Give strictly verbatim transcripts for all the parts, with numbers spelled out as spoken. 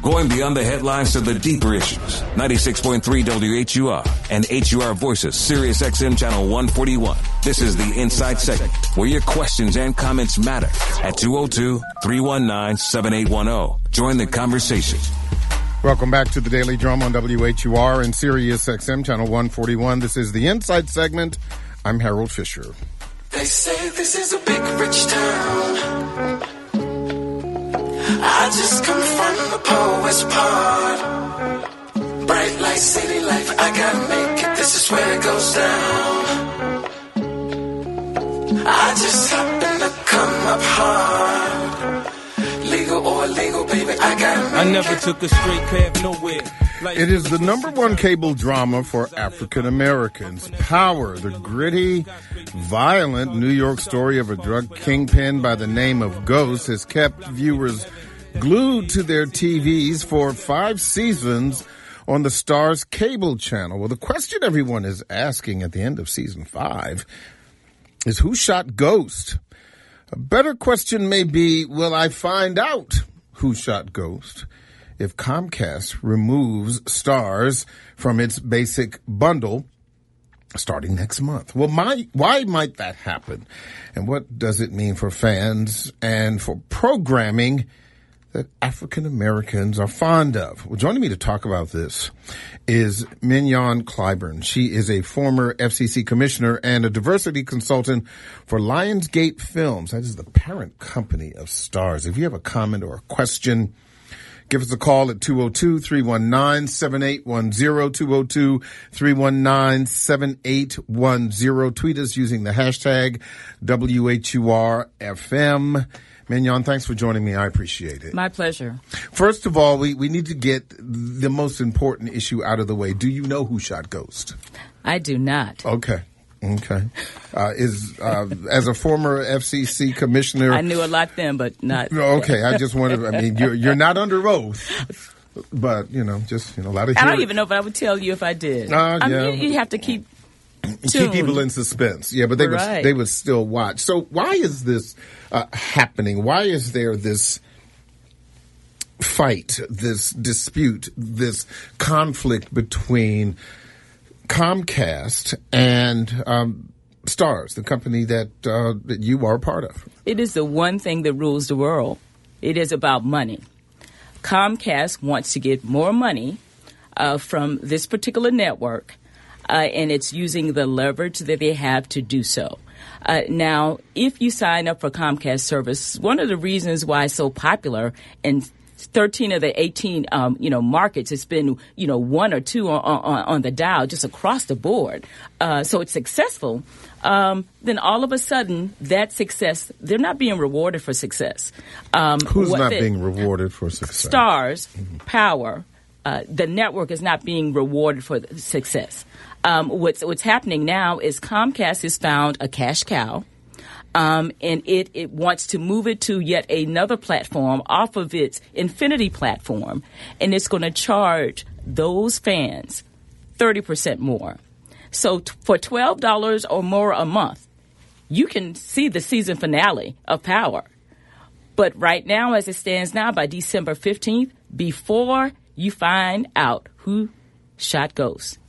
Going beyond the headlines to the deeper issues. ninety-six point three W H U R and H U R Voices, Sirius X M Channel one forty-one. This is the Inside Segment, where your questions and comments matter. At two oh two, three one nine, seven eight one oh. Join the conversation. Welcome back to the Daily Drum on W H U R and Sirius X M Channel one forty-one. This is the Inside Segment. I'm Harold Fisher. They say this is a big, rich town. I just come from the poorest part. Bright light, city life, I gotta make it. This is where it goes down. I just happen to come up hard. Legal or illegal, baby, I gotta make it. I never took a straight path nowhere. It is the number one cable drama for African Americans. Power, the gritty, violent New York story of a drug kingpin by the name of Ghost, has kept viewers glued to their T Vs for five seasons on the Starz cable channel. Well, the question everyone is asking at the end of season five is, who shot Ghost? A better question may be, will I find out who shot Ghost if Comcast removes Starz from its basic bundle starting next month? Well, my, why might that happen? And what does it mean for fans and for programming that African Americans are fond of? Well, joining me to talk about this is Mignon Clyburn. She is a former F C C commissioner and a diversity consultant for Lionsgate Films. That is the parent company of Starz. If you have a comment or a question, give us a call at two oh two, three one nine, seven eight one oh, two oh two, three one nine, seven eight one oh. Tweet us using the hashtag W H U R F M. Mignon, thanks for joining me. I appreciate it. My pleasure. First of all, we, we need to get the most important issue out of the way. Do you know who shot Ghost? I do not. Okay. Okay. Uh, is uh, as a former F C C commissioner, I knew a lot then, but not. Okay. I just wanted. I mean, you're you're not under oath, but you know, just you know, a lot of. I don't even know if I would tell you if I did. Uh, I yeah. mean, you, you have to keep. Keep tuned. people in suspense. Yeah, but they right. would they would still watch. So why is this uh, happening? Why is there this fight, this dispute, this conflict between Comcast and um, Starz, the company that uh, that you are a part of? It is the one thing that rules the world. It is about money. Comcast wants to get more money uh, from this particular network. Uh, and it's using the leverage that they have to do so. Uh, now, if you sign up for Comcast service, one of the reasons why it's so popular in thirteen of the eighteen, um, you know, markets, it's been, you know, one or two on, on, on the dial just across the board. Uh, so it's successful. Um, then all of a sudden, that success, they're not being rewarded for success. Um, Who's not they, being rewarded for success? Starz, mm-hmm. Power, uh, the network is not being rewarded for success. Um, what's what's happening now is Comcast has found a cash cow, um, and it, it wants to move it to yet another platform off of its Infinity platform, and it's going to charge those fans thirty percent more. So t- for twelve dollars or more a month, you can see the season finale of Power. But right now, as it stands now, by December fifteenth, before you find out who shot Ghost,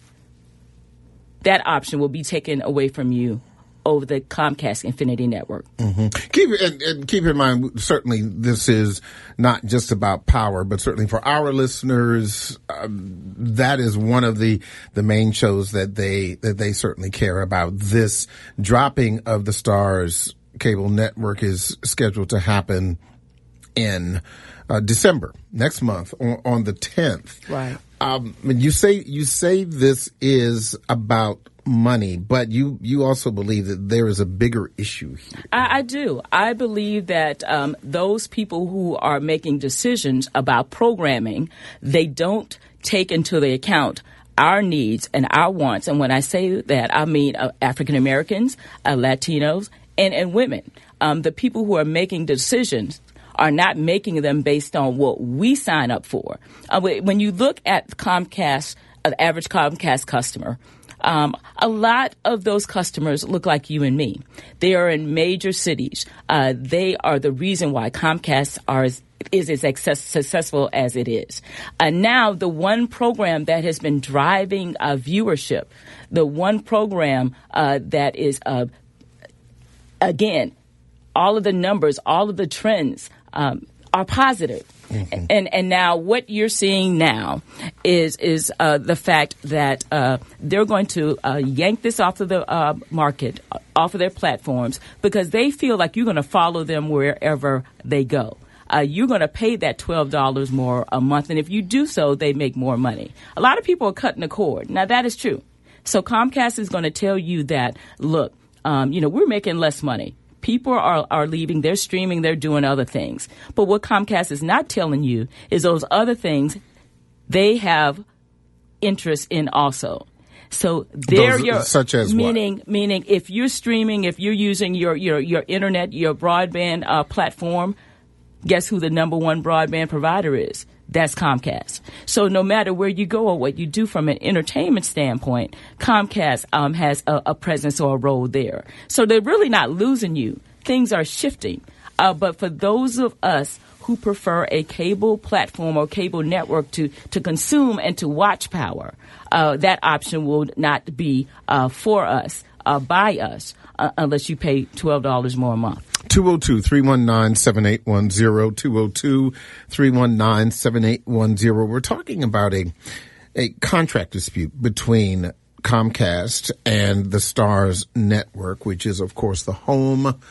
that option will be taken away from you over the Comcast Infinity Network. Mm-hmm. Keep and, and keep in mind, certainly this is not just about Power, but certainly for our listeners, um, that is one of the the main shows that they that they certainly care about. This dropping of the Starz cable network is scheduled to happen in uh, December next month on, on the tenth. Right. Um, you say you say this is about money, but you, you also believe that there is a bigger issue here. I, I do. I believe that um, those people who are making decisions about programming, they don't take into the account our needs and our wants. And when I say that, I mean uh, African Americans, uh, Latinos, and, and women. Um, the people who are making decisions are not making them based on what we sign up for. Uh, when you look at Comcast, an uh, average Comcast customer, um, a lot of those customers look like you and me. They are in major cities. Uh, they are the reason why Comcast are, is as success, successful as it is. Uh, now, the one program that has been driving uh, viewership, the one program uh, that is, uh, again, all of the numbers, all of the trends um, are positive. Mm-hmm. And and now what you're seeing now is is uh, the fact that uh, they're going to uh, yank this off of the uh, market, off of their platforms, because they feel like you're going to follow them wherever they go. Uh, you're going to pay that twelve dollars more a month, and if you do so, they make more money. A lot of people are cutting the cord. Now, that is true. So Comcast is going to tell you that, look, um, you know, we're making less money. People are, are leaving, they're streaming, they're doing other things. But what Comcast is not telling you is those other things they have interest in also. So they're those, your such as meaning what? meaning if you're streaming, if you're using your your, your internet, your broadband uh, platform, guess who the number one broadband provider is? That's Comcast. So no matter where you go or what you do from an entertainment standpoint, Comcast um, has a, a presence or a role there. So they're really not losing you. Things are shifting. Uh, but for those of us who prefer a cable platform or cable network to, to consume and to watch power, uh, that option will not be uh, for us, uh, by us, uh, unless you pay twelve dollars more a month. two oh two, three one nine, seven eight one zero, two oh two, three one nine, seven eight one zero. We're talking about a a contract dispute between Comcast and the Starz Network, which is, of course, the home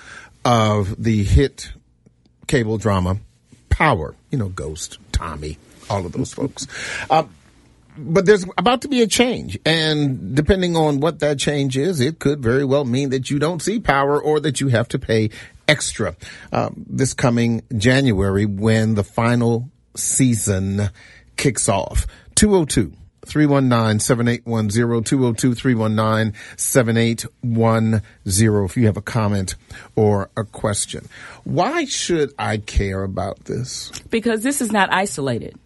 of the hit cable drama Power. You know, Ghost, Tommy, all of those folks. Uh, But there's about to be a change, and depending on what that change is, it could very well mean that you don't see Power or that you have to pay extra um, this coming January when the final season kicks off. two oh two, three one nine, seven eight one zero, two oh two, three one nine, seven eight one zero if you have a comment or a question. Why should I care about this? Because this is not isolated.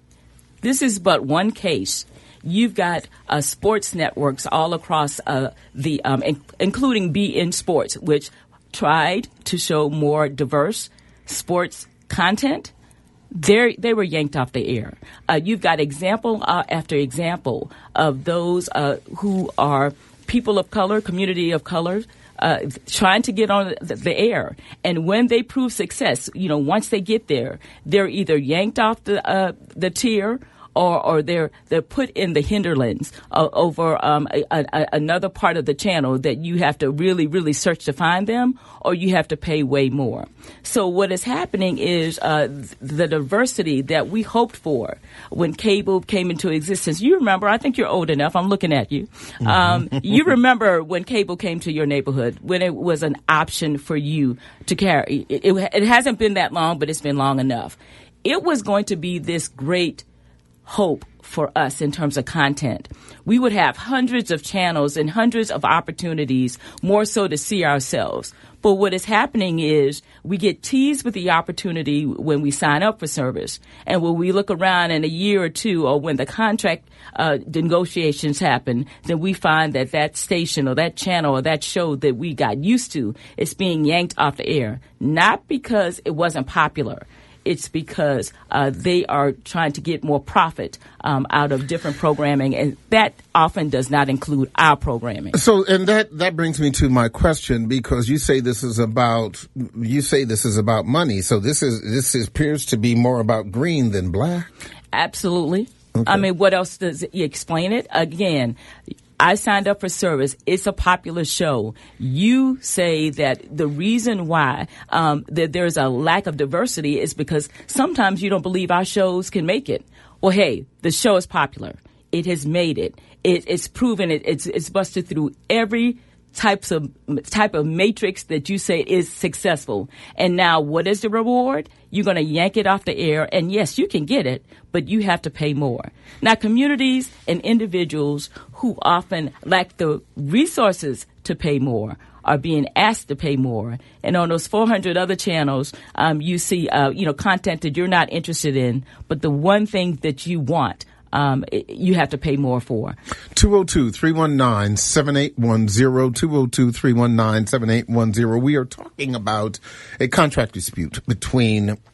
This is but one case. You've got uh, sports networks all across uh, the, um, in- including B N Sports, which tried to show more diverse sports content. They're, they were yanked off the air. Uh, you've got example uh, after example of those uh, who are people of color, community of color, uh, trying to get on the, the air. And when they prove success, you know, once they get there, they're either yanked off the uh, the tier or, or they're they're put in the hinterlands uh, over um, a, a, another part of the channel that you have to really, really search to find them, or you have to pay way more. So what is happening is uh, the diversity that we hoped for when cable came into existence. You remember, I think you're old enough, I'm looking at you. Um, you remember when cable came to your neighborhood, when it was an option for you to carry. It, it, it hasn't been that long, but it's been long enough. It was going to be this great hope for us in terms of content. We would have hundreds of channels and hundreds of opportunities, more so to see ourselves. But what is happening is we get teased with the opportunity when we sign up for service. And when we look around in a year or two, or when the contract uh, negotiations happen, then we find that that station or that channel or that show that we got used to is being yanked off the air. Not because it wasn't popular. It's because uh, they are trying to get more profit um, out of different programming, and that often does not include our programming. So, and that, that brings me to my question, because you say this is about you say this is about money. So this is this is, appears to be more about green than black. Absolutely. Okay. I mean, what else does it explain it? Again, I signed up for service. It's a popular show. You say that the reason why um, that there's a lack of diversity is because sometimes you don't believe our shows can make it. Well, hey, the show is popular. It has made it. it it's proven it. It's, it's busted through every types of type of matrix that you say is successful. And now what is the reward? You're going to yank it off the air. And yes, you can get it, but you have to pay more. Now, communities and individuals who often lack the resources to pay more are being asked to pay more. And on those four hundred other channels, um, you see, uh, you know, content that you're not interested in, but the one thing that you want, Um, it, you have to pay more for. two oh two, three one nine, seven eight one zero, two oh two, three one nine, seven eight one zero. We are talking about a contract dispute between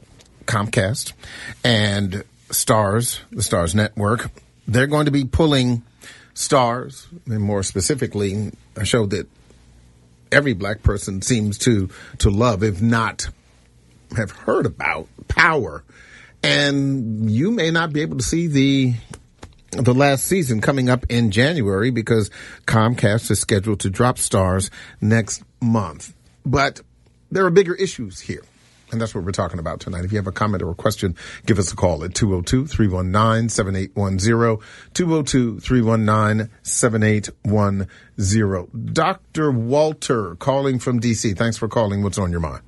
Comcast and Stars, the Stars Network, they're going to be pulling Stars, and more specifically, a show that every black person seems to to love, if not have heard about, Power. And you may not be able to see the the last season coming up in January because Comcast is scheduled to drop Stars next month. But there are bigger issues here. And that's what we're talking about tonight. If you have a comment or a question, give us a call at two oh two, three one nine, seven eight one zero, two oh two, three one nine, seven eight one zero. Doctor Walter calling from D C. Thanks for calling. What's on your mind?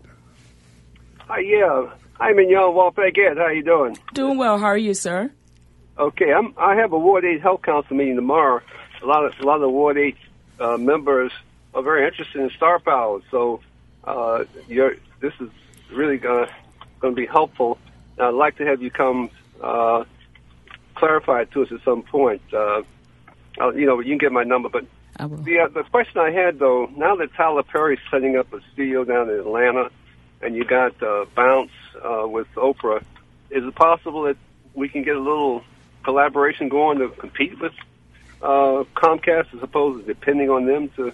Hi, yeah. I'm in Young Walpeg Ed. How you doing? Doing well. How are you, sir? Okay. I'm, I have a Ward eight Health Council meeting tomorrow. A lot of a lot of the Ward eight uh, members are very interested in Star Power. So uh, you're, this is really going to be helpful. I'd like to have you come uh, clarify it to us at some point. Uh, I'll, you know, you can get my number. But I will. The, uh, the question I had, though, now that Tyler Perry's setting up a studio down in Atlanta and you got uh, Bounce uh, with Oprah, is it possible that we can get a little collaboration going to compete with uh, Comcast as opposed to depending on them to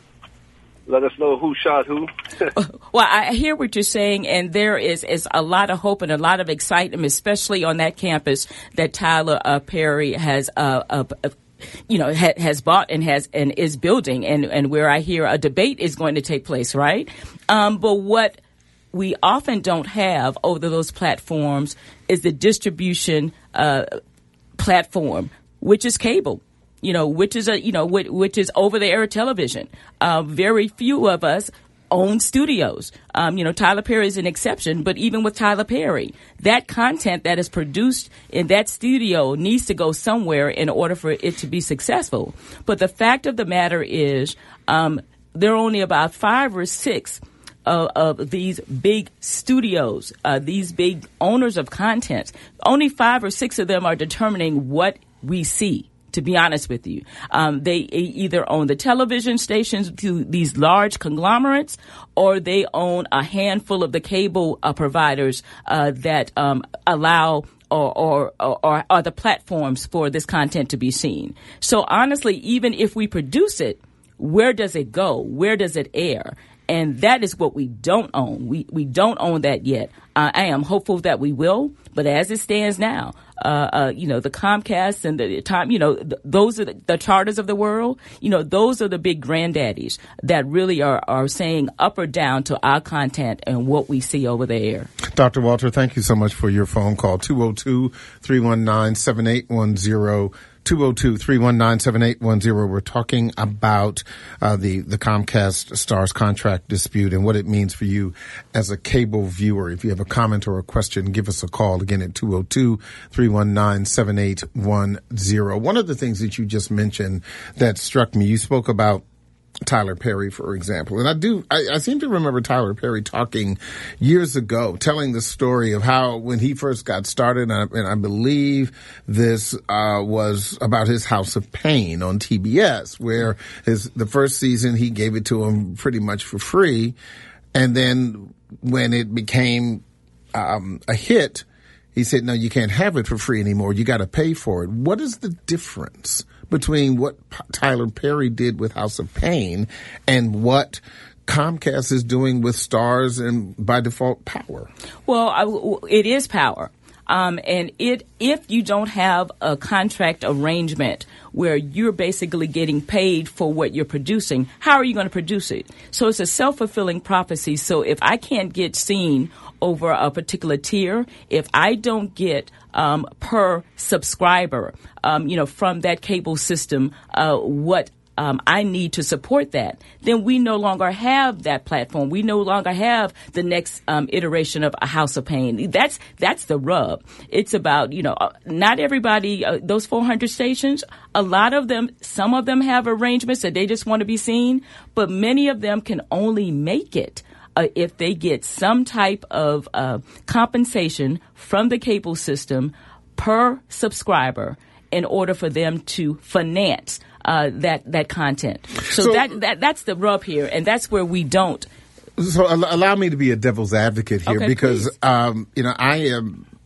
let us know who shot who? Well, I hear what you're saying, and there is, is a lot of hope and a lot of excitement, especially on that campus that Tyler uh, Perry has uh, uh, uh, you know, ha- has bought and has and is building, and, and where I hear a debate is going to take place, right? Um, but what we often don't have over those platforms is the distribution uh, platform, which is cable. You know, which is a you know which, which is over-the-air television. Uh, very few of us own studios. Um, you know, Tyler Perry is an exception, but even with Tyler Perry, that content that is produced in that studio needs to go somewhere in order for it to be successful. But the fact of the matter is, um, there are only about five or six of, of these big studios, uh, these big owners of content. Only five or six of them are determining what we see. To be honest with you, um, they either own the television stations to these large conglomerates, or they own a handful of the cable uh, providers uh, that um, allow or, or, or are the platforms for this content to be seen. So honestly, even if we produce it, where does it go? Where does it air? And that is what we don't own. We we don't own that yet. Uh, I am hopeful that we will, but as it stands now, uh, uh, you know, the Comcast and the time, you know, th- those are the, the Charters of the world. You know, those are the big granddaddies that really are, are saying up or down to our content and what we see over there. Doctor Walter, thank you so much for your phone call. two oh two, three one nine, seven eight one zero. two oh two, three one nine, seven eight one zero. We're talking about uh, the, the Comcast Stars contract dispute and what it means for you as a cable viewer. If you have a comment or a question, give us a call again at two oh two, three one nine, seven eight one zero. One of the things that you just mentioned that struck me, you spoke about Tyler Perry, for example. And I do, I, I seem to remember Tyler Perry talking years ago, telling the story of how when he first got started, and I, and I believe this uh, was about his House of Pain on T B S, where his the first season he gave it to him pretty much for free. And then when it became um, a hit, he said, no, you can't have it for free anymore. You got to pay for it. What is the difference between what P- Tyler Perry did with House of Pain and what Comcast is doing with Stars and, by default, Power? Well, I, it is Power. Um, and it, if you don't have a contract arrangement where you're basically getting paid for what you're producing, how are you going to produce it? So it's a self-fulfilling prophecy. So if I can't get seen over a particular tier, if I don't get um, per subscriber, um, you know, from that cable system, uh, what Um, I need to support that, then we no longer have that platform. We no longer have the next um, iteration of a House of Pain. That's that's the rub. It's about, you know, uh, not everybody, uh, those four hundred stations, a lot of them, some of them have arrangements that they just want to be seen, but many of them can only make it uh, if they get some type of uh, compensation from the cable system per subscriber in order for them to finance Uh, that that content. So, so that, that that's the rub here, and that's where we don't. So allow me to be a devil's advocate here, okay, because um, you know I am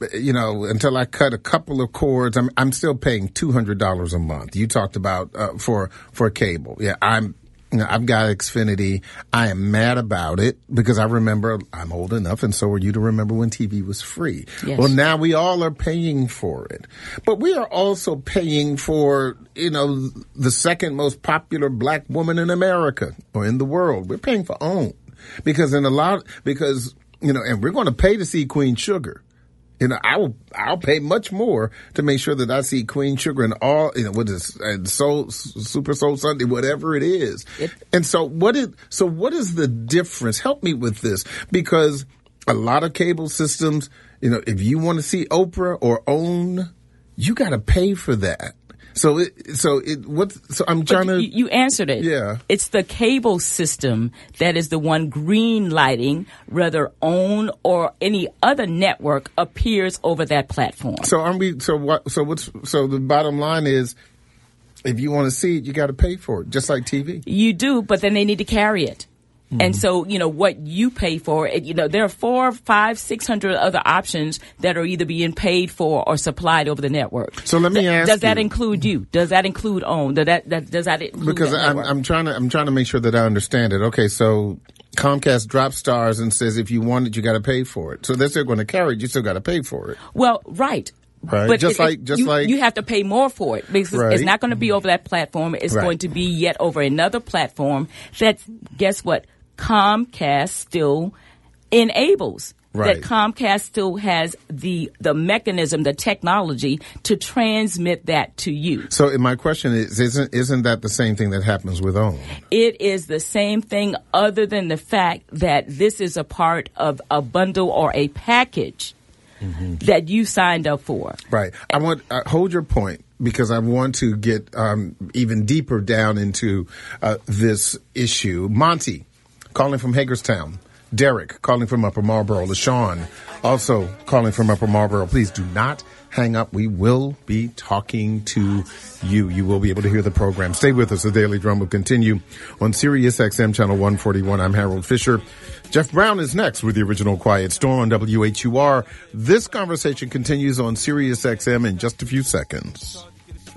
you know, until I cut a couple of cords, I'm I'm still paying two hundred dollars a month. You talked about uh, for for cable. Yeah, I'm. You know, I've got Xfinity. I am mad about it because I remember I'm old enough, and so are you, to remember when T V was free. Yes. Well, now we all are paying for it, but we are also paying for, you know, the second most popular black woman in America or in the world. We're paying for OWN because in a lot because you know, and we're going to pay to see Queen Sugar. You know, I will, I'll pay much more to make sure that I see Queen Sugar and all, you know, what is uh, Soul, Super Soul Sunday, whatever it is. It, and so what is, so what is the difference? Help me with this, because a lot of cable systems, you know, if you want to see Oprah or OWN, you got to pay for that. So it, so it, what, so I'm trying but to. You, you answered it. Yeah. It's the cable system that is the one green lighting, whether OWN or any other network appears over that platform. So aren't we, so what, so what's, so the bottom line is, if you want to see it, you got to pay for it, just like T V. You do, but then they need to carry it. Mm-hmm. And so, you know, what you pay for, it, you know, there are four, five, six hundred other options that are either being paid for or supplied over the network. So let me Th- ask Does that you, include you? Does that include OWN? Does that, that, does that include because that I'm, network? I'm trying to, I'm trying to make sure that I understand it. Okay. So Comcast drops stars and says, if you want it, you got to pay for it. So they're still going to carry it. You still got to pay for it. Well, right. Right. But just it, like, just you, like you have to pay more for it because right. it's not going to be over that platform. It's right. going to be yet over another platform that, guess what? Comcast still enables. Right. That Comcast still has the the mechanism, the technology to transmit that to you. So my question is, isn't isn't that the same thing that happens with OWN? It is the same thing, other than the fact that this is a part of a bundle or a package mm-hmm. that you signed up for. Right. I want uh, hold your point, because I want to get um, even deeper down into uh, this issue. Monty, calling from Hagerstown. Derek, calling from Upper Marlboro. LaShawn, also calling from Upper Marlboro. Please do not hang up. We will be talking to you. You will be able to hear the program. Stay with us. The Daily Drum will continue on Sirius X M Channel one forty-one. I'm Harold Fisher. Jeff Brown is next with the original Quiet Storm on W H U R. This conversation continues on Sirius X M in just a few seconds.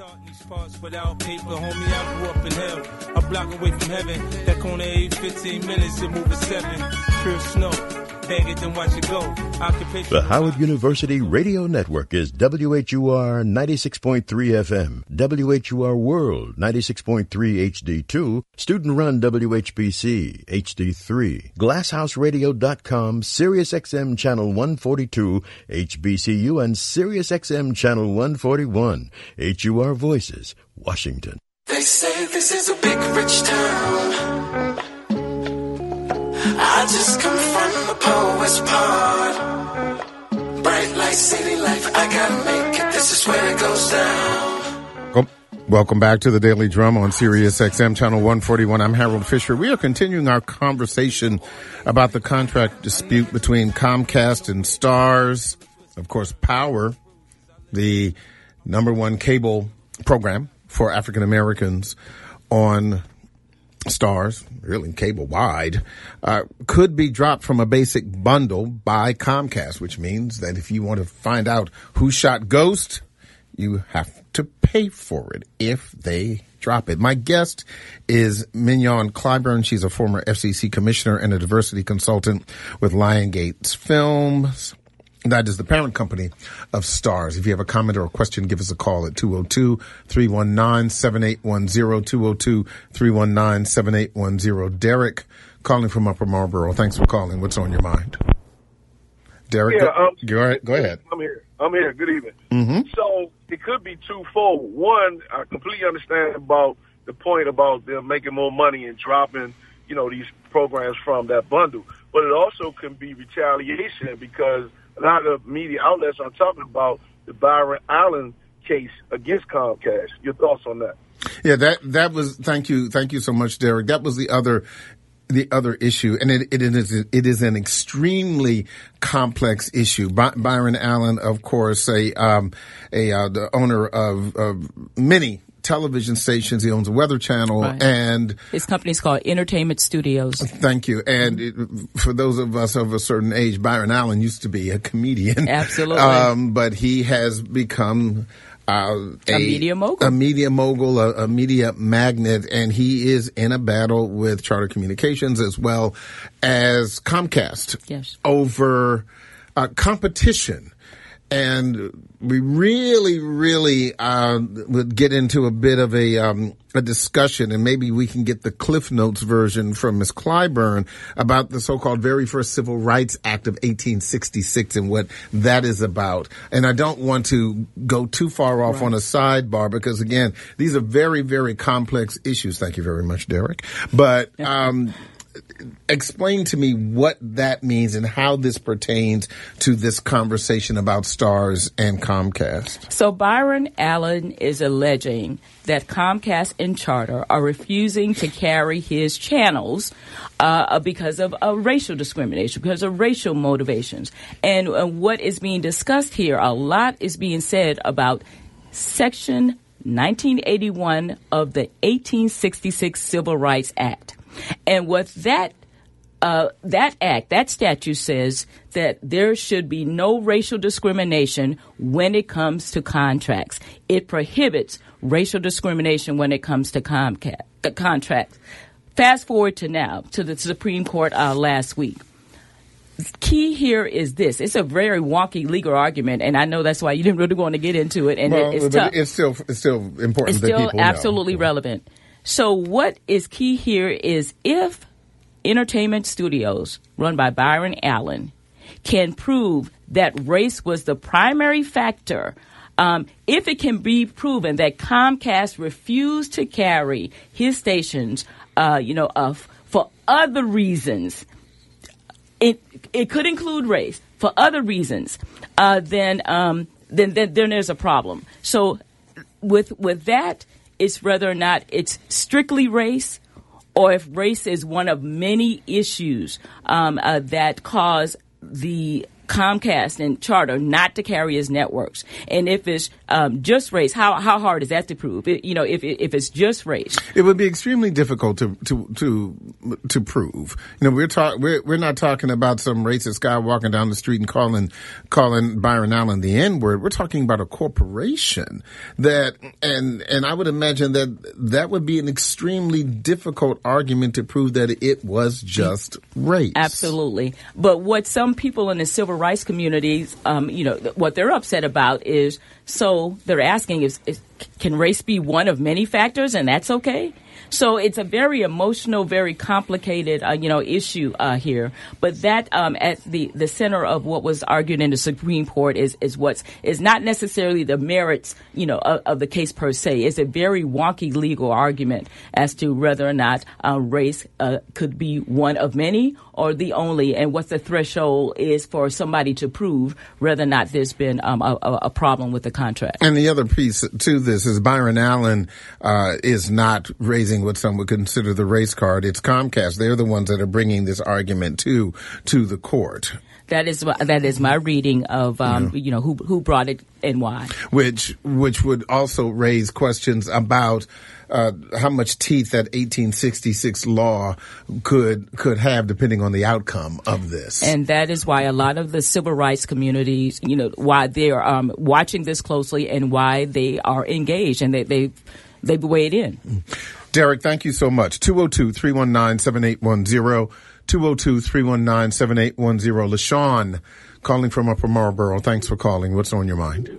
Without paper, homie, I grew up in hell. A block away from heaven. That corner age fifteen minutes, it move at seven. Pure snow. Bang it, then watch it go. Occupation. The Howard University Radio Network is W H U R ninety-six point three F M, W H U R World ninety-six point three H D two, student-run W H B C H D three, glasshouse radio dot com, Sirius X M Channel one forty-two, H B C U, and Sirius X M Channel one forty-one, H U R Voices, Washington. They say this is a big rich town. I just come from the poet's part. Bright light, city life, I gotta make it. This is where it goes down. Oh, welcome back to the Daily Drum on Sirius X M Channel one forty-one. I'm Harold Fisher. We are continuing our conversation about the contract dispute between Comcast and Stars. Of course, Power, the number one cable program for African Americans on Stars, really cable wide, uh, could be dropped from a basic bundle by Comcast, which means that if you want to find out who shot Ghost, you have to pay for it if they drop it. My guest is Mignon Clyburn. She's a former F C C commissioner and a diversity consultant with Lion Gates Films. That is the parent company of Stars. If you have a comment or a question, give us a call at two oh two, three one nine, seven eight one zero, two oh two, three one nine, seven eight one zero. Derek, calling from Upper Marlboro. Thanks for calling. What's on your mind? Derek, yeah, go, um, go, ahead, go ahead. I'm here. I'm here. Good evening. Mm-hmm. So it could be twofold. One, I completely understand about the point about them making more money and dropping, you know, these programs from that bundle. But it also can be retaliation because a lot of media outlets are talking about the Byron Allen case against Comcast. Your thoughts on that? Yeah, that that was. Thank you, thank you so much, Derek. That was the other, the other issue, and it it is it is an extremely complex issue. By, Byron Allen, of course, a um a uh, the owner of, of many television stations. He owns a Weather Channel, Right. and His company's called Entertainment Studios. thank you. And it, for those of us of a certain age, Byron Allen used to be a comedian. Absolutely. Um, but he has become uh, a, A media mogul. a media mogul, a, a media magnet, and he is in a battle with Charter Communications as well as Comcast Yes. over uh, competition. And we really, really uh, would get into a bit of a um, a discussion, and maybe we can get the Cliff Notes version from Miz Clyburn about the so-called very first Civil Rights Act of eighteen sixty-six and what that is about. And I don't want to go too far off Right. on a sidebar because, again, these are very, very complex issues. Thank you very much, Derek. But um explain to me what that means and how this pertains to this conversation about Stars and Comcast. So Byron Allen is alleging that Comcast and Charter are refusing to carry his channels uh, because of uh, racial discrimination, because of racial motivations. And uh, what is being discussed here, a lot is being said about Section nineteen eighty-one of the eighteen sixty-six Civil Rights Act. And what that uh, that act, that statute says that there should be no racial discrimination when it comes to contracts. It prohibits racial discrimination when it comes to Comcast uh, contracts. Fast forward to now, to the Supreme Court uh, last week. Key here is this. It's a very wonky legal argument, and I know that's why you didn't really want to get into it, and well, it, it's but tough. it's still it's still important It's that still people absolutely know. relevant. So what is key here is if Entertainment Studios, run by Byron Allen, can prove that race was the primary factor, um, if it can be proven that Comcast refused to carry his stations, uh, you know, uh, for other reasons, it it could include race for other reasons, uh, then, um, then then then there's a problem. So with with that. It's whether or not it's strictly race or if race is one of many issues um, uh, that cause the Comcast and Charter not to carry his networks. And if it's um, just race, how how hard is that to prove? It, you know, if if it's just race, it would be extremely difficult to to to to prove. You know, we're talk we're we're not talking about some racist guy walking down the street and calling calling Byron Allen the N word. We're talking about a corporation that, and and I would imagine that that would be an extremely difficult argument to prove that it was just race. Absolutely. But what some people in the civil rights communities, um, you know, what they're upset about is, so they're asking is, is can race be one of many factors, and that's okay? So it's a very emotional, very complicated, uh, you know, issue uh, here. But that um, at the, the center of what was argued in the Supreme Court is is what's is not necessarily the merits, you know, of, of the case per se. It's a very wonky legal argument as to whether or not uh, race uh, could be one of many or the only, and what the threshold is for somebody to prove whether or not there's been um, a, a problem with the contract. And the other piece to this is Byron Allen uh, is not raising what some would consider the race card. It's Comcast. They're the ones that are bringing this argument to to the court. That is that is my reading of um, yeah. you know who who brought it and why. Which which would also raise questions about uh, how much teeth that eighteen sixty-six law could could have, depending on the outcome of this. And that is why a lot of the civil rights communities, you know, why they are um, watching this closely and why they are engaged and they they they've weighed in. Derek, thank you so much. two oh two, three one nine, seven eight one zero. two oh two, three one nine, seven eight one zero. LaShawn, calling from Upper Marlboro. Thanks for calling. What's on your mind?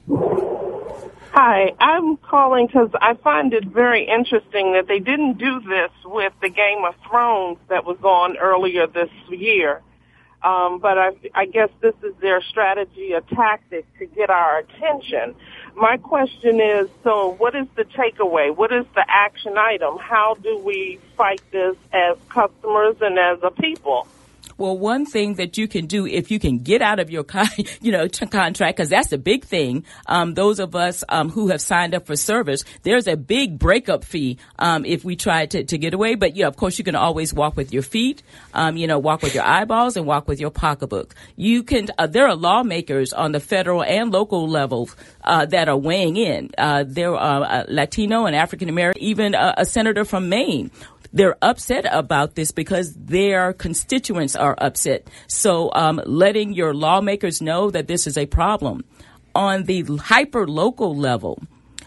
Hi, I'm calling because I find it very interesting that they didn't do this with the Game of Thrones that was on earlier this year. Um, but I, I guess this is their strategy, a tactic to get our attention. My question is, so what is the takeaway? What is the action item? How do we fight this as customers and as a people? Well, one thing that you can do if you can get out of your con- you know t- contract, because that's a big thing. Um, those of us um, who have signed up for service, there's a big breakup fee um, if we try to, to get away. But yeah, of course, you can always walk with your feet, um, you know, walk with your eyeballs, and walk with your pocketbook. You can. Uh, there are lawmakers on the federal and local level uh, that are weighing in. Uh, there are uh, Latino and African American, even a, a senator from Maine. They're upset about this because their constituents are upset. So um, letting your lawmakers know that this is a problem. On the hyper-local level,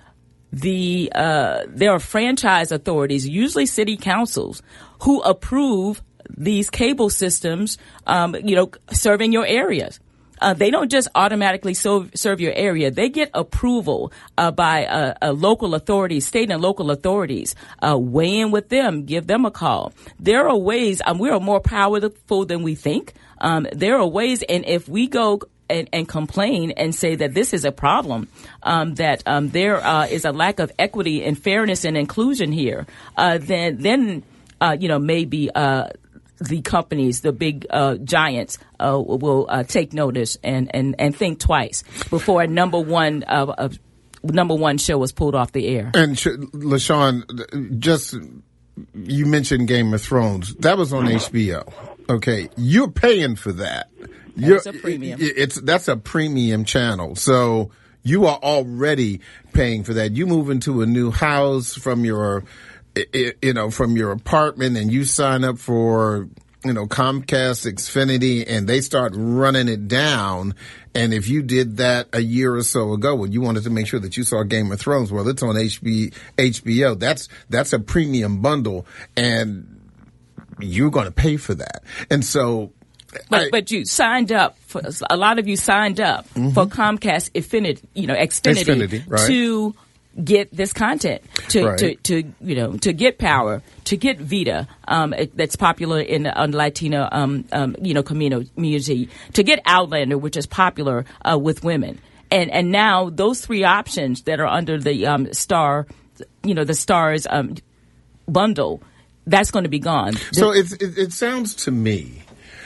the uh, there are franchise authorities, usually city councils, who approve these cable systems, um, you know, serving your areas. Uh, they don't just automatically serve, serve your area. They get approval uh, by uh, uh, local authorities, state and local authorities. Uh, weigh in with them, give them a call. There are ways. Um, we are more powerful than we think. Um, there are ways, and if we go and, and complain and say that this is a problem, um, that um, there uh, is a lack of equity and fairness and inclusion here, uh, then then uh, you know maybe. Uh, the companies, the big uh, giants, uh, will uh, take notice and, and, and think twice before a number one uh, uh, number one show was pulled off the air. And LaShawn, just you mentioned Game of Thrones. That was on H B O. Okay, you're paying for that. That's a premium. It's that's a premium channel. So you are already paying for that. You move into a new house from your you know, from your apartment, and you sign up for, you know, Comcast, Xfinity, and they start running it down. And if you did that a year or so ago, well, you wanted to make sure that you saw Game of Thrones. Well, it's on H B, H B O. That's, that's a premium bundle, and you're going to pay for that. And so, But I, but you signed up for a lot of you signed up mm-hmm. for Comcast Xfinity, you know, Xfinity, Xfinity right. to get this content, to, right. to, to, you know, to get Power, to get Vita, um, that's popular in the uh, Latino, um, um, you know, community, to get Outlander, which is popular uh, with women. And, and now those three options that are under the um, Star, you know, the Stars um, bundle, that's going to be gone. So it's, it, it sounds to me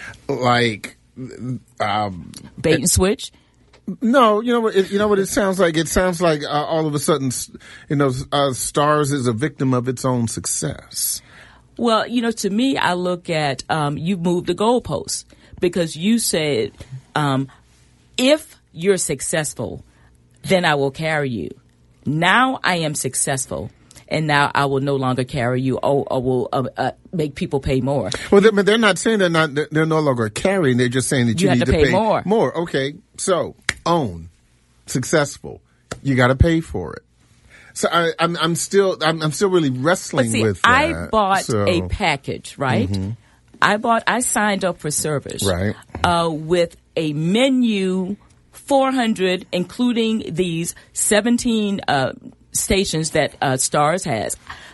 like um, bait and switch. No, you know what? It, you know what it sounds like. It sounds like uh, all of a sudden, you know, uh, Stars is a victim of its own success. Well, you know, to me, I look at um, you moved the goalposts because you said um, if you're successful, then I will carry you. Now I am successful. And now I will no longer carry you, or, or will uh, uh, make people pay more. Well, they're, they're not saying they're not. They're no longer carrying. They're just saying that you, you need have to, to pay, pay more. More. Okay. So own, successful. You got to pay for it. So I, I'm, I'm still, I'm, I'm still really wrestling but see, with that. I bought so. a package, right? Mm-hmm. I bought. I signed up for service, right? Uh, with a menu, four hundred, including these seventeen. Uh, stations that uh, Stars has.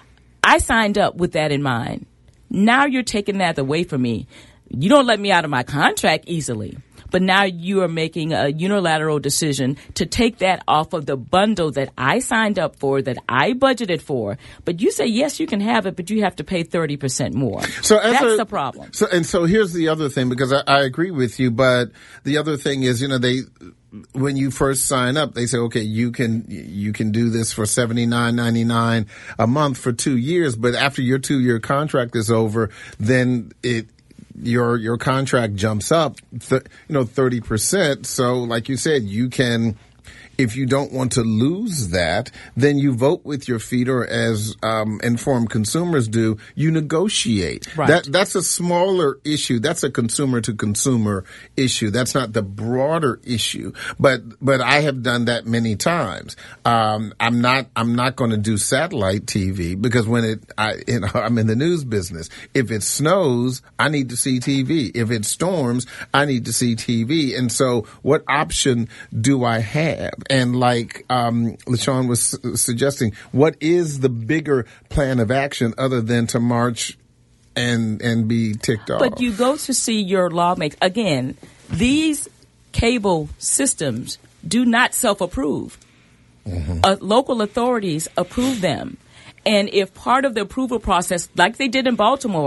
I signed up with that in mind. Now you're taking that away from me. You don't let me out of my contract easily, but now you are making a unilateral decision to take that off of the bundle that I signed up for, that I budgeted for. But you say, yes, you can have it, but you have to pay thirty percent more. So as that's a, the problem. So, and so here's the other thing, because I, I agree with you, but the other thing is, you know, they, when you first sign up, they say, okay, you can, you can do this for seventy-nine ninety-nine a month for two years. But after your two year contract is over, then it, your, your contract jumps up, th- you know, thirty percent. So like you said, you can, if you don't want to lose that, then you vote with your feet, or as um, informed consumers do, you negotiate. Right. That that's a smaller issue. That's a consumer to consumer issue. That's not the broader issue. But but I have done that many times. Um, I'm not I'm not going to do satellite T V because when it I you know I'm in the news business. If it snows, I need to see T V. If it storms, I need to see T V. And so, what option do I have? And like um, LaShawn was su- suggesting, what is the bigger plan of action other than to march and and be ticked off? But you go to see your lawmakers. Again, these cable systems do not self-approve. Mm-hmm. Uh, local authorities approve them. And if part of the approval process, like they did in Baltimore,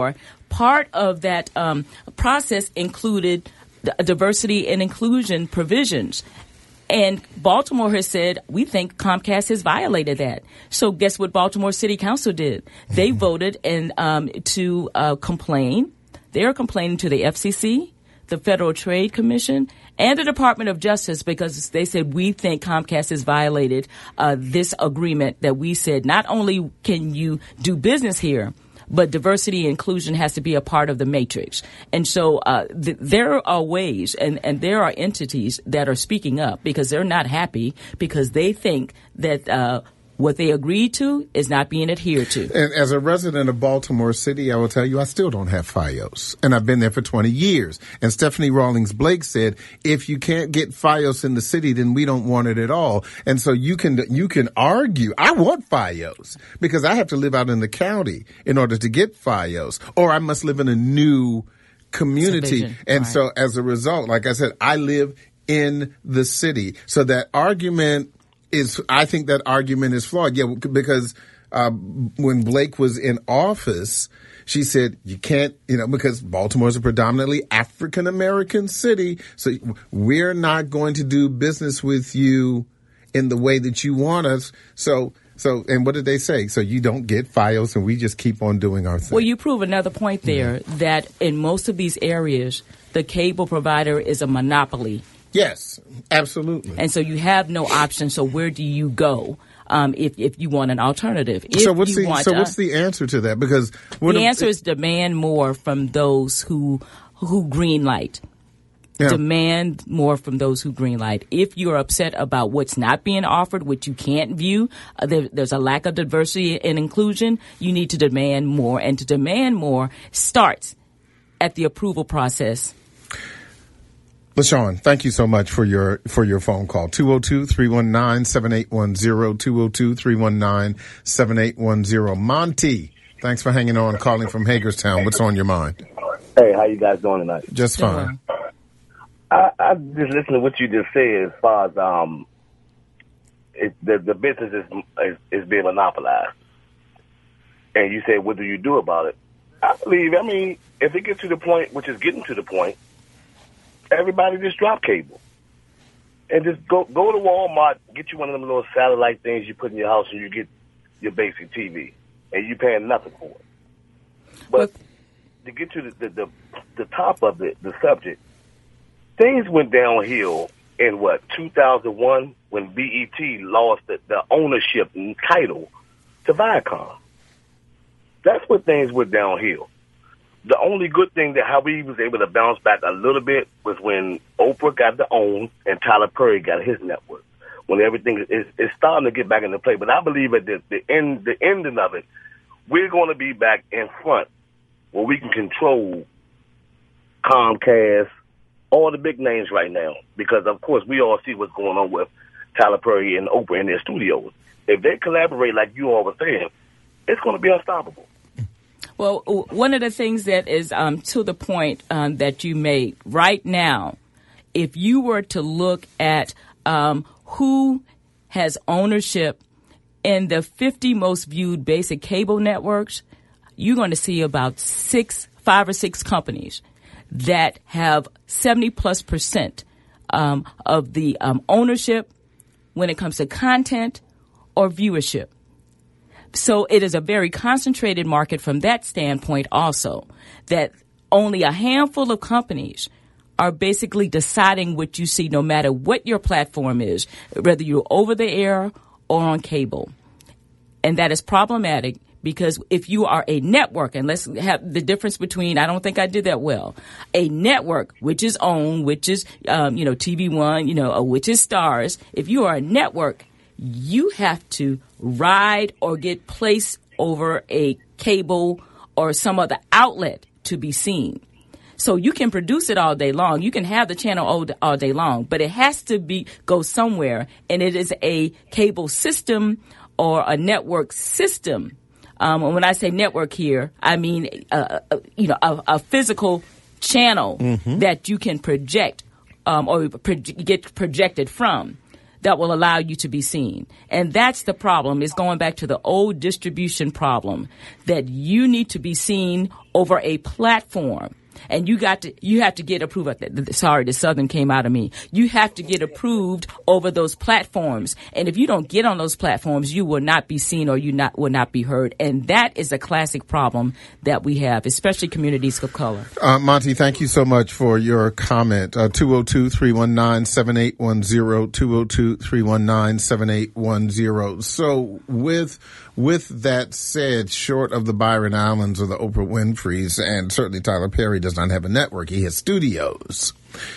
part of that um, process included d- diversity and inclusion provisions. And Baltimore has said, we think Comcast has violated that. So guess what Baltimore City Council did? They mm-hmm. voted and um, to uh, complain. They're complaining to the F C C, the Federal Trade Commission, and the Department of Justice because they said, we think Comcast has violated uh, this agreement that we said not only can you do business here, but diversity and inclusion has to be a part of the matrix. And so uh, th- there are ways and, and there are entities that are speaking up because they're not happy because they think that uh, what they agreed to is not being adhered to. And as a resident of Baltimore City, I will tell you I still don't have FiOS. And I've been there for twenty years. And Stephanie Rawlings Blake said, if you can't get FiOS in the city, then we don't want it at all. And so you can you can argue, I want FiOS because I have to live out in the county in order to get FiOS. Or I must live in a new community. Subdivision. And Right. so as a result, like I said, I live in the city. So that argument is, I think that argument is flawed. Yeah, because uh, when Blake was in office, she said you can't, you know, because Baltimore is a predominantly African American city, so we're not going to do business with you in the way that you want us. So, so, and what did they say? So you don't get FiOS, and we just keep on doing our thing. Well, you prove another point there yeah. that in most of these areas, the cable provider is a monopoly. Yes, absolutely. And so you have no option. So where do you go um, if if you want an alternative? If so what's you the want so to, what's the answer to that? Because the answer is demand more from those who who green light. Yeah. Demand more from those who green light. If you're upset about what's not being offered, which you can't view, uh, there, there's a lack of diversity and inclusion. You need to demand more, and to demand more starts at the approval process. LaShawn, thank you so much for your for your phone call. two oh two, three one nine, seven eight one zero, two oh two, three one nine, seven eight one zero. Monty, thanks for hanging on, calling from Hagerstown. What's on your mind? Hey, how you guys doing tonight? Just fine. I, I just listen to what you just said as far as um, it, the the business is, is is being monopolized, and you say, what do you do about it? I believe, I mean, if it gets to the point, which is getting to the point, everybody just drop cable and just go go to Walmart, get you one of them little satellite things you put in your house, and you get your basic T V, and you paying nothing for it. But to get to the the, the, the top of the, the subject, things went downhill in what two thousand one when B E T lost the, the ownership and title to Viacom. That's when things went downhill. The only good thing that how we was able to bounce back a little bit was when Oprah got the own and Tyler Perry got his network. When everything is, is starting to get back into play, but I believe at the, the end, the ending of it, we're going to be back in front where we can control Comcast, all the big names right now, because of course we all see what's going on with Tyler Perry and Oprah in their studios. If they collaborate like you all were saying, it's going to be unstoppable. Well, one of the things that is um, to the point um, that you made right now, if you were to look at um, who has ownership in the fifty most viewed basic cable networks, you're going to see about six, five or six companies that have seventy plus percent um, of the um, ownership when it comes to content or viewership. So it is a very concentrated market from that standpoint also, that only a handful of companies are basically deciding what you see no matter what your platform is, whether you're over the air or on cable. And that is problematic because if you are a network, and let's have the difference between, I don't think I did that well, a network, which is OWN, which is, um, you know, T V One, you know, uh, which is Stars. If you are a network, you have to ride or get placed over a cable or some other outlet to be seen. So you can produce it all day long. You can have the channel all, all day long, but it has to be go somewhere, and it is a cable system or a network system. Um, and when I say network here, I mean uh, uh, you know a, a physical channel mm-hmm. that you can project um, or pro- get projected from. that will allow you to be seen. And that's the problem. It's going back to the old distribution problem, that you need to be seen over a platform. And you got to, you have to get approved. Sorry, the Southern came out of me. You have to get approved over those platforms. And if you don't get on those platforms, you will not be seen or you not will not be heard. And that is a classic problem that we have, especially communities of color. Uh, Monty, thank you so much for your comment. Uh, two oh two, three one nine, seven eight one zero, two oh two, three one nine, seven eight one zero. So with, with that said, short of the Byron Allens or the Oprah Winfreys, and certainly Tyler Perry does not have a network, he has studios.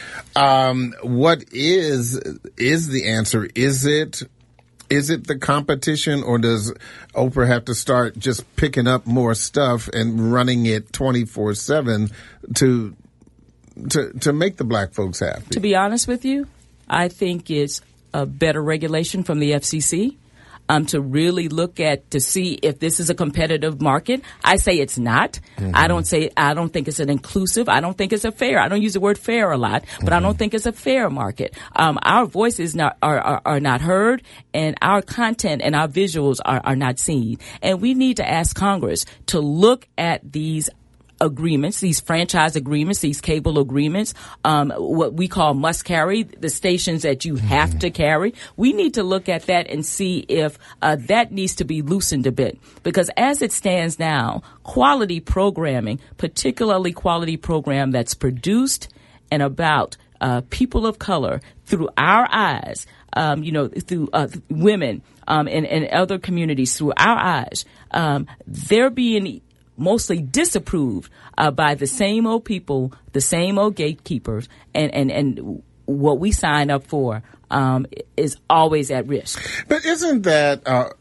Um, what is, is the answer? Is it, is it the competition, or does Oprah have to start just picking up more stuff and running it twenty-four seven to, to, to make the black folks happy? To be honest with you, I think it's a better regulation from the F C C. Um, to really look at to see if this is a competitive market. I say it's not. Mm-hmm. I don't say I don't think it's an inclusive. I don't think it's a fair. I don't use the word fair a lot, but mm-hmm. I don't think it's a fair market. Um, our voices not, are, are are not heard, and our content and our visuals are, are not seen. And we need to ask Congress to look at these agreements, these franchise agreements, these cable agreements, um, what we call must carry, the stations that you have to carry. We need to look at that and see if uh, that needs to be loosened a bit. Because as it stands now, quality programming, particularly quality program that's produced and about uh, people of color through our eyes, um, you know, through uh, women um, and, and other communities through our eyes, um, they're being mostly disapproved uh, by the same old people, the same old gatekeepers, and, and, and what we sign up for um, is always at risk. But isn't that uh,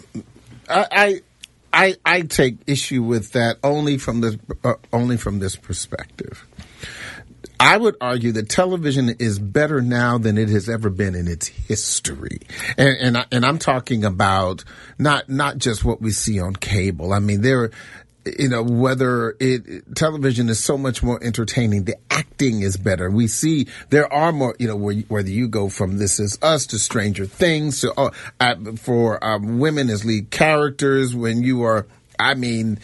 I, I I take issue with that only from this uh, only from this perspective. I would argue that television is better now than it has ever been in its history. And, and, I, and I'm talking about not, not just what we see on cable. I mean, there, you know, whether it, television is so much more entertaining, the acting is better. We see there are more, you know, where, whether you go from This Is Us to Stranger Things to, uh, uh, for um, women as lead characters, when you are, I mean,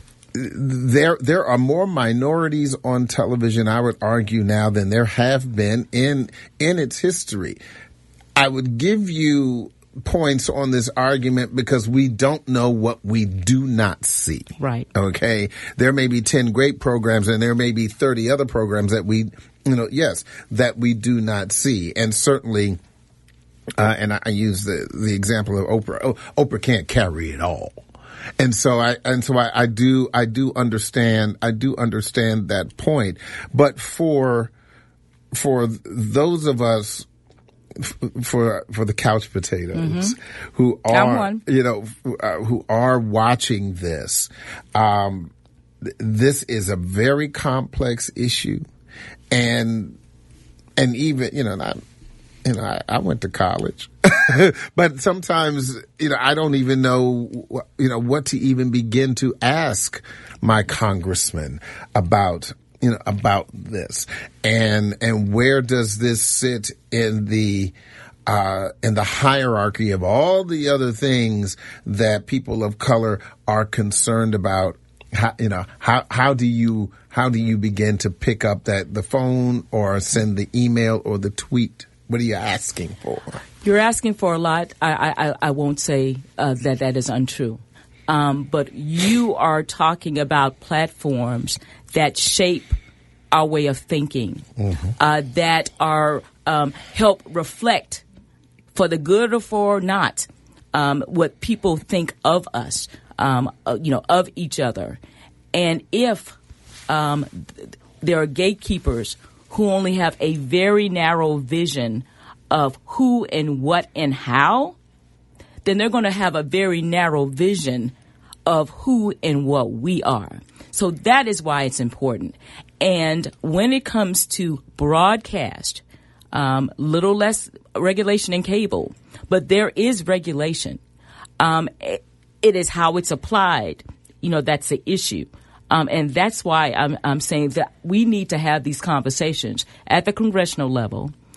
There, there are more minorities on television, I would argue now, than there have been in, in its history. I would give you points on this argument because we don't know what we do not see. Right. Okay. There may be ten great programs and there may be thirty other programs that we, you know, yes, that we do not see. And certainly, uh, and I, I use the, the example of Oprah. Oh, Oprah can't carry it all. And so I, and so I, I do, I do understand, I do understand that point. But for, for those of us, for, for the couch potatoes mm-hmm. who are, you know, uh, who are watching this, um, th- this is a very complex issue. And, and even, you know, not, You know, I, I went to college, but sometimes, you know, I don't even know, you know, what to even begin to ask my congressman about, you know, about this. And, and where does this sit in the, uh, in the hierarchy of all the other things that people of color are concerned about? How, you know, how, how do you, how do you begin to pick up that, the phone or send the email or the tweet? What are you asking for? You're asking for a lot. I, I, I won't say uh, that that is untrue. Um, but you are talking about platforms that shape our way of thinking, mm-hmm. uh, that are um, help reflect, for the good or for not, um, what people think of us, um, uh, you know, of each other. And if um, th- there are gatekeepers who only have a very narrow vision of who and what and how, then they're going to have a very narrow vision of who and what we are. So that is why it's important. And when it comes to broadcast, um, little less regulation in cable, but there is regulation. Um, it, it is how it's applied. You know, that's the issue. Um, and that's why I'm, I'm saying that we need to have these conversations at the congressional level,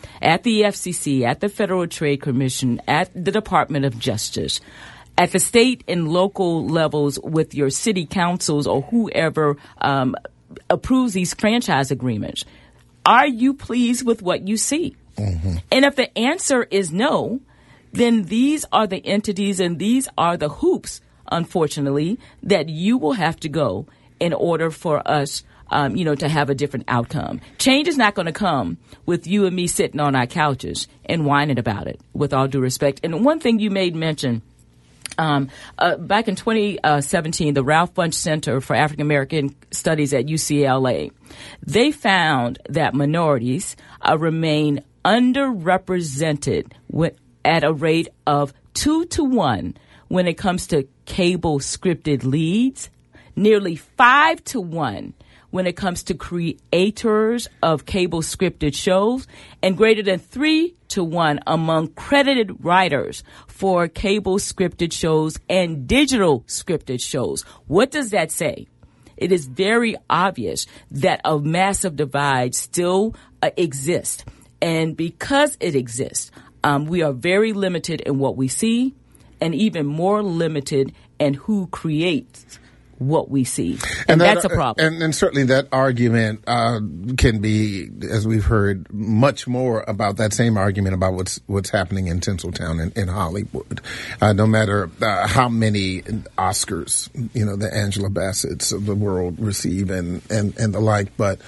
at the F C C, at the Federal Trade Commission, at the Department of Justice, at the state and local levels with your city councils or whoever um, approves these franchise agreements. Are you pleased with what you see? Mm-hmm. And if the answer is no, then these are the entities and these are the hoops, unfortunately, that you will have to go in order for us Um, you know, to have a different outcome. Change is not going to come with you and me sitting on our couches and whining about it, with all due respect. And one thing you made mention, um, uh, back in twenty seventeen, the Ralph Bunche Center for African American Studies at U C L A, they found that minorities uh, remain underrepresented with, at a rate of two to one when it comes to cable scripted leads, nearly five to one when it comes to creators of cable scripted shows, and greater than three to one among credited writers for cable scripted shows and digital scripted shows. What does that say? It is very obvious that a massive divide still uh, exists. And because it exists, um, we are very limited in what we see, and even more limited in who creates what we see. And, and that, that's a problem. And, and certainly that argument uh, can be, as we've heard, much more about that same argument about what's what's happening in Tinseltown and in Hollywood. Uh, no matter uh, how many Oscars, you know, the Angela Bassett's of the world receive and, and, and the like. But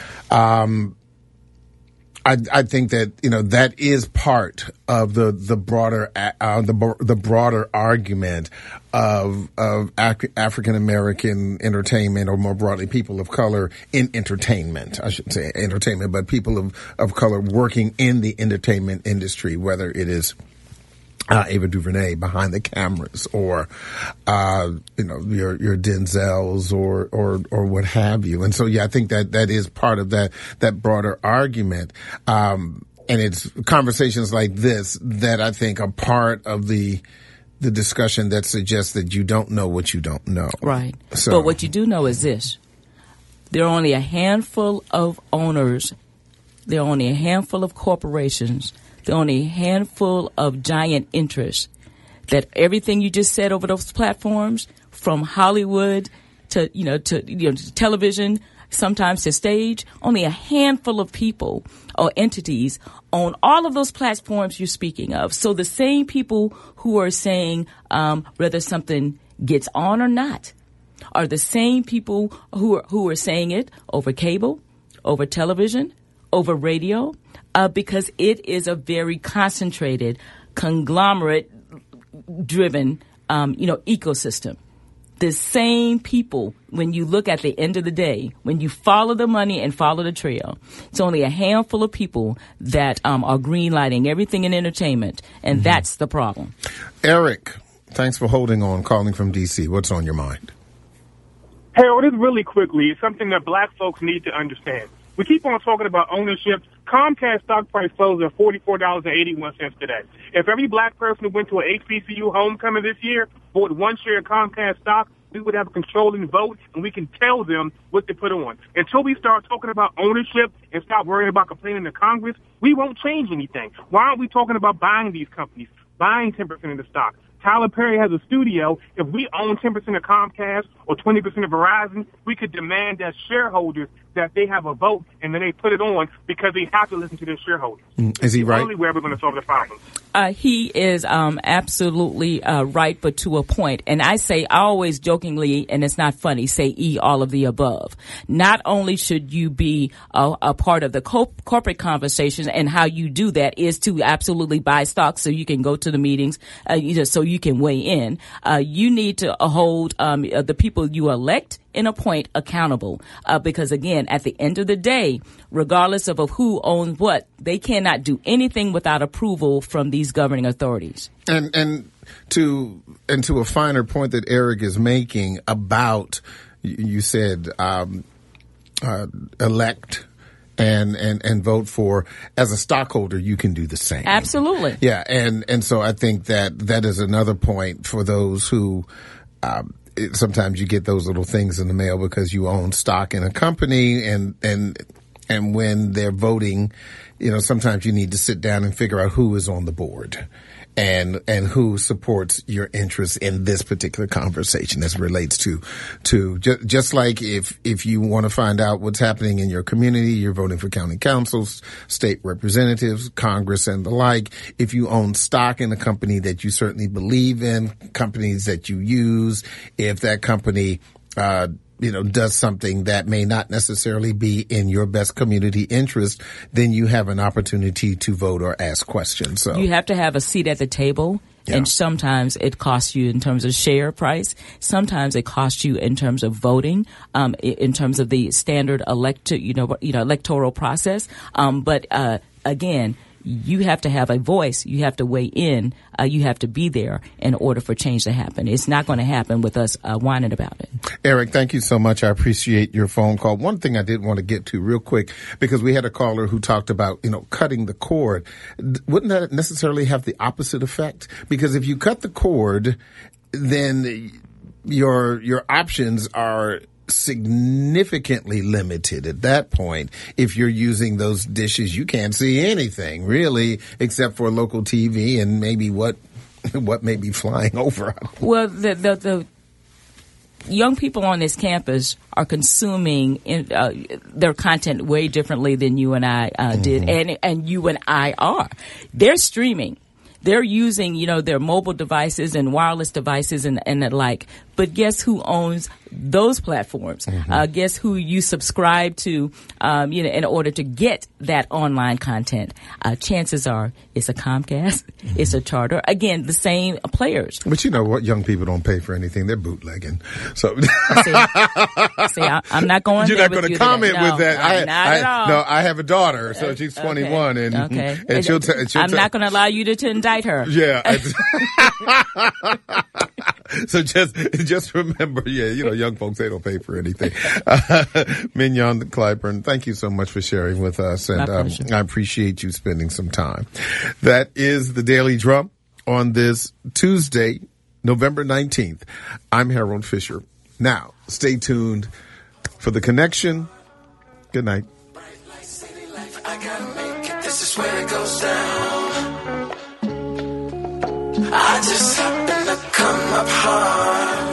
um, I, I think that, you know, that is part of the the broader uh, the the broader argument of of Af- African American entertainment, or more broadly, people of color in entertainment. I shouldn't say entertainment, but people of of color working in the entertainment industry, whether it is Uh, Ava DuVernay behind the cameras, or uh, you know, your your Denzels, or or or what have you. And so, yeah, I think that that is part of that that broader argument. Um, and it's conversations like this that I think are part of the the discussion that suggests that you don't know what you don't know. Right. So, but what you do know is this: there are only a handful of owners. There are only a handful of corporations. There are only a handful of giant interests that everything you just said over those platforms, from Hollywood to, you know, to, you know, to television, sometimes to stage, only a handful of people or entities own all of those platforms you're speaking of. So the same people who are saying um, whether something gets on or not are the same people who are, who are saying it over cable, over television, over radio, uh, because it is a very concentrated, conglomerate-driven, um, you know, ecosystem. The same people, when you look at the end of the day, when you follow the money and follow the trail, it's only a handful of people that um, are greenlighting everything in entertainment, and mm-hmm. that's the problem. Eric, thanks for holding on, calling from D C. What's on your mind? Harold, just really quickly, it's something that black folks need to understand. We keep on talking about ownership. Comcast stock price closed at forty-four dollars and eighty-one cents today. If every black person who went to an H B C U homecoming this year bought one share of Comcast stock, we would have a controlling vote, and we can tell them what to put on. Until we start talking about ownership and stop worrying about complaining to Congress, we won't change anything. Why aren't we talking about buying these companies, buying ten percent of the stock? Tyler Perry has a studio. If we own ten percent of Comcast or twenty percent of Verizon, we could demand as shareholders that they have a vote, and then they put it on because they have to listen to their shareholders. Mm, is he right? Only way we're going to solve the problem. Uh, he is um, absolutely uh, right, but to a point. And I say, I always jokingly, and it's not funny, say E, all of the above. Not only should you be a, a part of the co- corporate conversations, and how you do that is to absolutely buy stocks so you can go to the meetings, uh, you know, so you can weigh in. Uh, you need to hold um, the people you elect and appoint accountable, uh, because again, at the end of the day, regardless of, of who owns what, they cannot do anything without approval from these governing authorities. And and to and to a finer point that Eric is making about, you said, um, uh, elect and, and, and vote for. As a stockholder, you can do the same. Absolutely. Yeah, and, and so I think that that is another point for those who, um, sometimes you get those little things in the mail because you own stock in a company, and, and And when they're voting, you know, sometimes you need to sit down and figure out who is on the board and and who supports your interests in this particular conversation as it relates to to just, just like if if you want to find out what's happening in your community, you're voting for county councils, state representatives, Congress, and the like. If you own stock in a company that you certainly believe in, companies that you use, if that company uh you know, does something that may not necessarily be in your best community interest, then you have an opportunity to vote or ask questions. So you have to have a seat at the table. Yeah. And sometimes it costs you in terms of share price. Sometimes it costs you in terms of voting, um, in terms of the standard elect, you know, you know, electoral process. Um, but, uh, again, you have to have a voice. You have to weigh in. Uh, you have to be there in order for change to happen. It's not going to happen with us uh, whining about it. Eric, thank you so much. I appreciate your phone call. One thing I did want to get to real quick, because we had a caller who talked about, you know, cutting the cord. Wouldn't that necessarily have the opposite effect? Because if you cut the cord, then your your options are significantly limited at that point. If you're using those dishes, you can't see anything really except for local T V and maybe what what may be flying over. Well, the the, the young people on this campus are consuming in, uh, their content way differently than you and I uh, mm-hmm. did, and and you and I are. They're streaming. They're using, you know, their mobile devices and wireless devices and, and the like. But guess who owns those platforms? Mm-hmm. Uh, guess who you subscribe to, um, you know, in order to get that online content? Uh, chances are it's a Comcast, mm-hmm. it's a Charter. Again, the same players. But you know what? Young people don't pay for anything. They're bootlegging. So see, see I, I'm not going. You're there not going to comment no, with that. I, I, not I, at all. No, I have a daughter, so she's twenty-one, okay. and, okay. and she'll. T- she'll I'm t- not going to allow you to, to indict her. Yeah. So just just remember, yeah, you know, young folks, they don't pay for anything. Uh, Mignon Clyburn, thank you so much for sharing with us, and um, I appreciate you spending some time. That is the Daily Drum on this Tuesday, November nineteenth. I'm Harold Fisher. Now, stay tuned for The Connection. Good night. I gotta make it. This is where it goes down. I just happen to come up hard.